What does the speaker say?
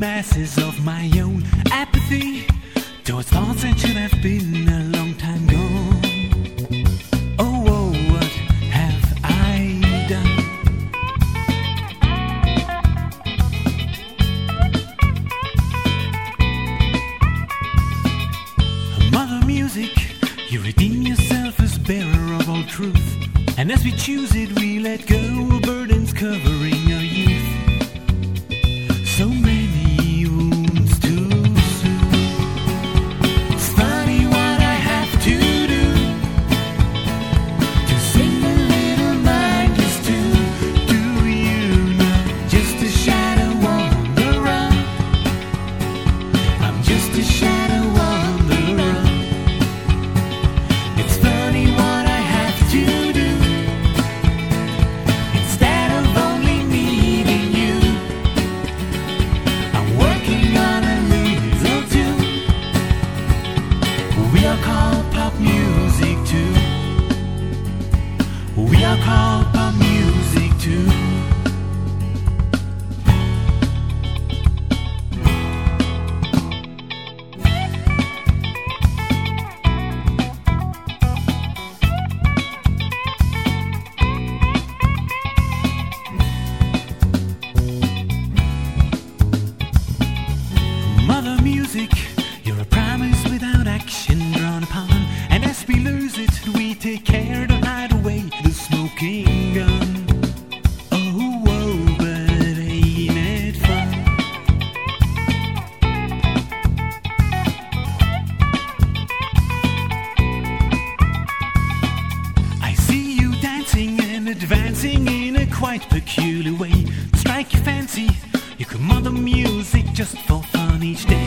masses of my own apathy towards thoughts that should have been a long time gone. Oh, oh, what have I done? Mother Music, you redeem yourself as bearer of all truth, and as we choose it, we let go of burdens covering our youth. So many wounds too soon. It's funny what I have to do to sing a little mindless tune. Do you know? Just a shadow on the run. I'm just a shadow on the run. It's funny what I have to do. Instead of only needing you, I'm working on a little tune. We are called pop music too. We are called pop music too. Mother Music, you're a promise without action drawn upon, and as we lose it, we take care to hide away the smoking gun. Oh, whoa, but ain't it fun? I see you dancing and advancing in a quite peculiar way. Strike your fancy, you can Mother Music just for fun each day.